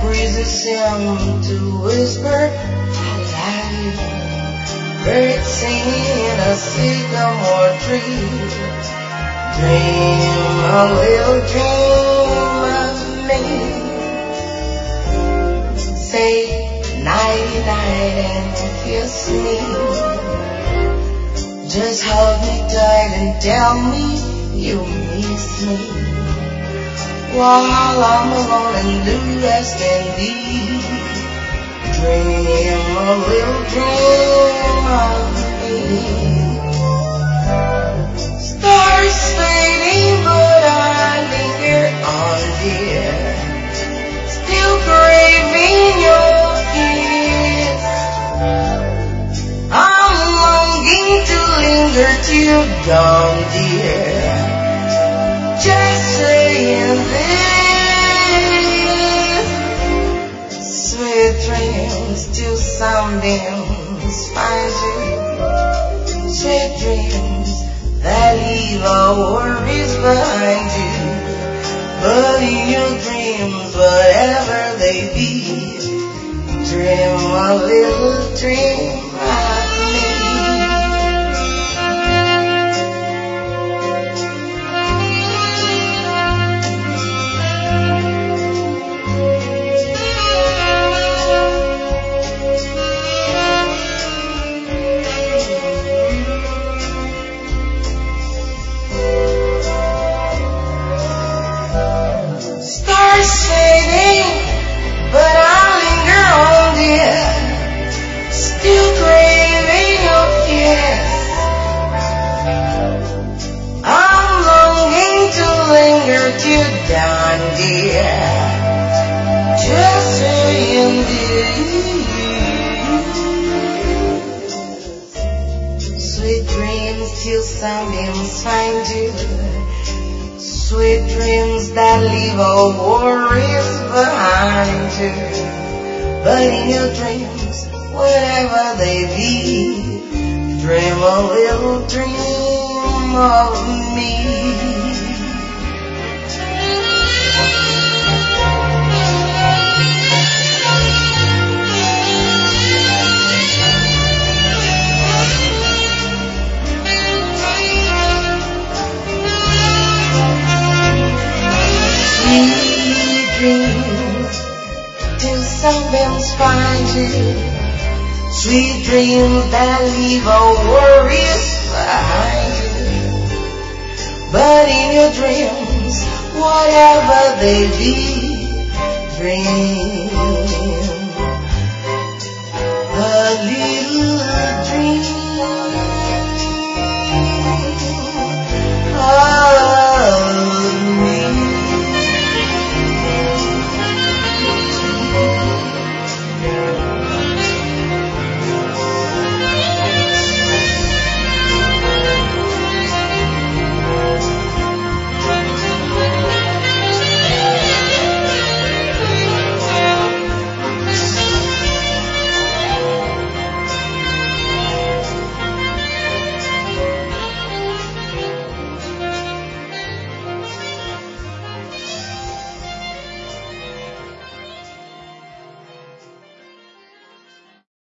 breezes seem to whisper, I love you. Birds singing in a sycamore tree. Dream a little dream of me. Say nighty night and kiss me. Just hold me tight and tell me you miss me. While I'm alone and blue as can be, dream a little dream of me. Stars fading, but I linger on, dear. Still craving your kiss. I'm longing to linger till dawn, dear. Just saying this. Sweet dreams till sunbeams find you. Sweet dreams that leave all worries behind you. But in your dreams, whatever they be, dream a little dream of me. Down, dear, just saying this. Sweet dreams till sunbeams find you. Sweet dreams that leave all worries behind you. But in your dreams, whatever they be, dream a little dream of me. Sunbeams find you. Sweet dreams that leave all worries behind you. But in your dreams, whatever they be, dream